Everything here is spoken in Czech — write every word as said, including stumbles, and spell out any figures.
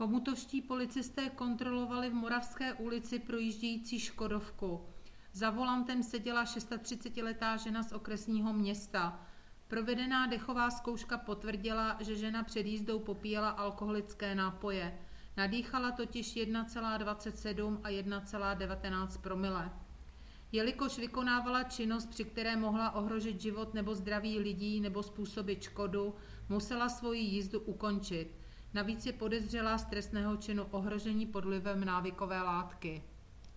Chomutovští policisté kontrolovali v Moravské ulici projíždějící škodovku. Za volantem seděla třicetišestiletá žena z okresního města. Provedená dechová zkouška potvrdila, že žena před jízdou popíjela alkoholické nápoje. Nadýchala totiž jedna celá dvacet sedm a jedna celá devatenáct promile. Jelikož vykonávala činnost, při které mohla ohrožit život nebo zdraví lidí nebo způsobit škodu, musela svoji jízdu ukončit. Navíc je podezřelá z trestného činu ohrožení pod vlivem návykové látky.